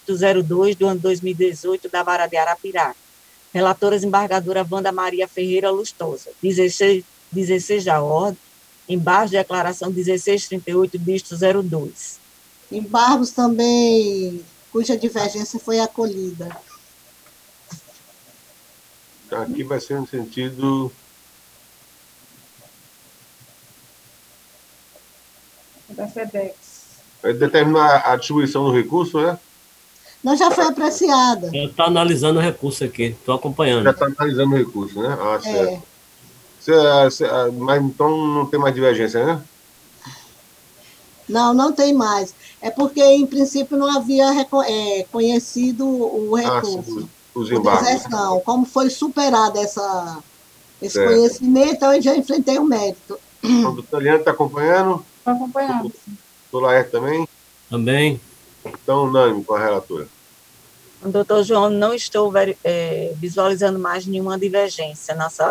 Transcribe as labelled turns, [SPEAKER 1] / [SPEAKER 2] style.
[SPEAKER 1] dígito 02 do ano 2018 da Vara de Arapiraca. Relatora desembargadora Wanda Maria Ferreira Lustosa. 16 da ordem, embaixo de declaração 1638, dígito 02.
[SPEAKER 2] Embargos também, cuja divergência foi acolhida.
[SPEAKER 3] Aqui vai ser no sentido...
[SPEAKER 4] Da FEDEX.
[SPEAKER 3] Vai determinar a distribuição do recurso, né?
[SPEAKER 2] Não, já foi apreciada.
[SPEAKER 5] Está analisando o recurso aqui, estou acompanhando.
[SPEAKER 3] Já está analisando o recurso, né? Ah, certo. Mas então não tem mais divergência, né?
[SPEAKER 2] Não, não tem mais. É porque, em princípio, não havia conhecido o recurso.
[SPEAKER 3] Sim, os
[SPEAKER 2] por
[SPEAKER 3] embargos.
[SPEAKER 2] deserção. Como foi superado esse
[SPEAKER 3] Certo.
[SPEAKER 2] conhecimento, eu já enfrentei o mérito.
[SPEAKER 3] Então, o doutor Leandro está acompanhando?
[SPEAKER 4] Estou acompanhando.
[SPEAKER 3] O doutor Laerte também?
[SPEAKER 5] Também.
[SPEAKER 3] Então, unânime com a relatora.
[SPEAKER 1] Doutor João, não estou visualizando mais nenhuma divergência na sala.